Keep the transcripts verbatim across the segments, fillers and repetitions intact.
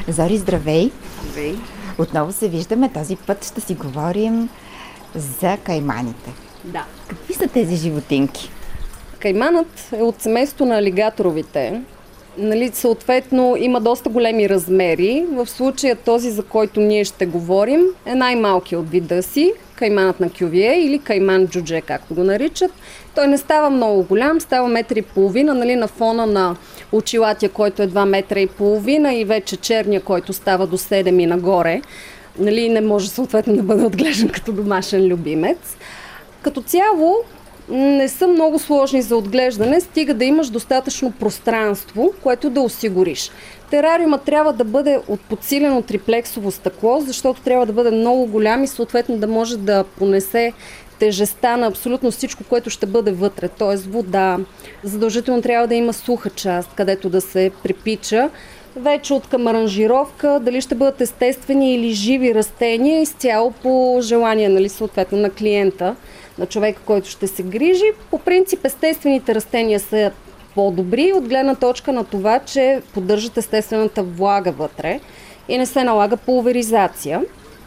Зори, здравей! Здравей! Отново се виждаме. Този път ще си говорим за кайманите. Да. Какви са тези животинки? Кайманът е от семейството на алигаторовите. Нали, съответно има доста големи размери. В случая този, за който ние ще говорим, е най-малкият от вида си. Кайманът на Кювие или кайман джудже, както го наричат. Той не става много голям, става метър и половина, нали, на фона на очилатия, който е два метра и половина, и вече черния, който става до седем и нагоре. Нали, не може съответно да бъде отглеждан като домашен любимец. Като цяло не са много сложни за отглеждане, стига да имаш достатъчно пространство, което да осигуриш. Терариумът трябва да бъде от подсилено триплексово стъкло, защото трябва да бъде много голям и съответно да може да понесе тежестта на абсолютно всичко, което ще бъде вътре, т.е. вода. Задължително трябва да има суха част, където да се припича. Вече от към аранжировка, дали ще бъдат естествени или живи растения, изцяло по желание, нали, съответно на клиента, на човека, който ще се грижи. По принцип естествените растения са по-добри от гледна точка на това, че поддържат естествената влага вътре и не се налага пулверизация.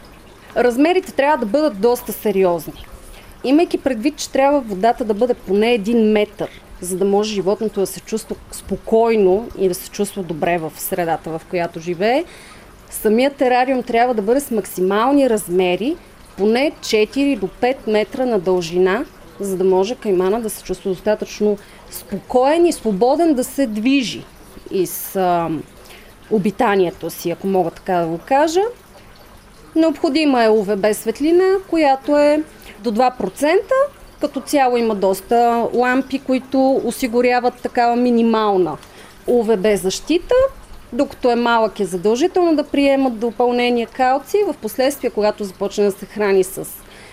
Размерите трябва да бъдат доста сериозни. Имайки предвид, че трябва водата да бъде поне един метър, за да може животното да се чувства спокойно и да се чувства добре в средата, в която живее, самият терариум трябва да бъде с максимални размери, поне четири до пет метра на дължина, за да може каймана да се чувства достатъчно спокоен и свободен да се движи из а, обитанието си, ако мога така да го кажа. Необходима е У В Б светлина, която е до два процента. Като цяло има доста лампи, които осигуряват такава минимална У В Б защита. Докато е малък, е задължително да приемат допълнение калци. В последствие, когато започне да се храни с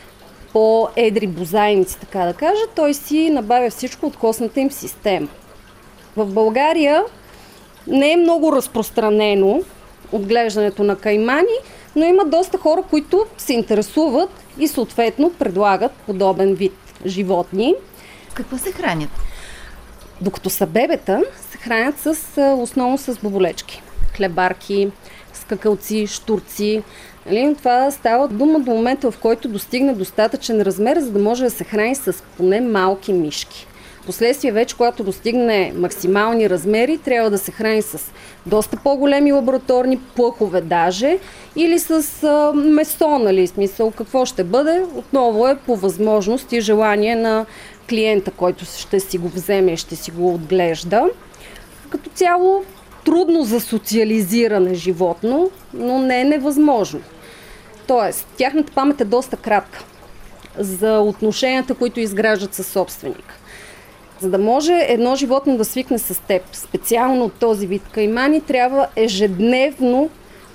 по-едри бозайници, така да кажа, той си набавя всичко от костната им система. В България не е много разпространено отглеждането на каймани, но има доста хора, които се интересуват и съответно предлагат подобен вид животни. Какво се хранят? Докато са бебета, се хранят с, основно с боболечки, хлебарки, скакалци, щурци. Нали? Това става дума до момента, в който достигне достатъчен размер, за да може да се храни с поне малки мишки. Впоследствие вече, когато достигне максимални размери, трябва да се храни с доста по-големи лабораторни плъхове даже или с а, месо, нали, смисъл какво ще бъде. Отново е по възможност и желание на клиента, който ще си го вземе и ще си го отглежда. Като цяло трудно за социализиране животно, но не е невъзможно. Тоест, тяхната памет е доста кратка за отношенията, които изграждат със собственика. За да може едно животно да свикне с теб, специално от този вид каймани, трябва ежедневно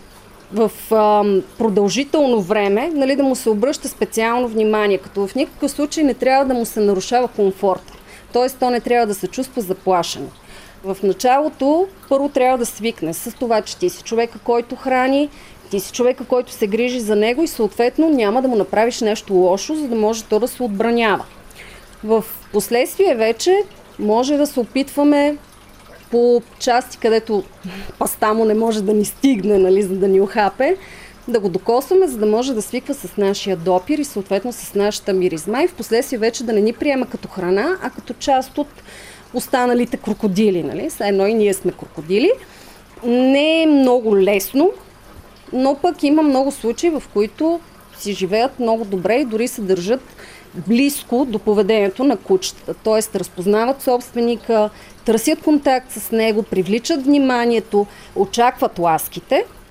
в а, продължително време, нали, да му се обръща специално внимание, като в никакъв случай не трябва да му се нарушава комфорта. Т.е. то не трябва да се чувства заплашено. В началото първо трябва да свикне с това, че ти си човека, който храни, ти си човека, който се грижи за него и съответно няма да му направиш нещо лошо, за да може то да се отбранява. В последствие вече може да се опитваме по части, където паста му не може да ни стигне, нали, за да ни охапе, да го докосваме, за да може да свиква с нашия допир и съответно с нашата миризма и в последствие вече да не ни приема като храна, а като част от останалите крокодили. Нали? Са едно и ние сме крокодили. Не е много лесно, но пък има много случаи, в които си живеят много добре и дори се държат близко до поведението на кучетата. Т.е. разпознават собственика, търсят контакт с него, привличат вниманието, очакват ласките,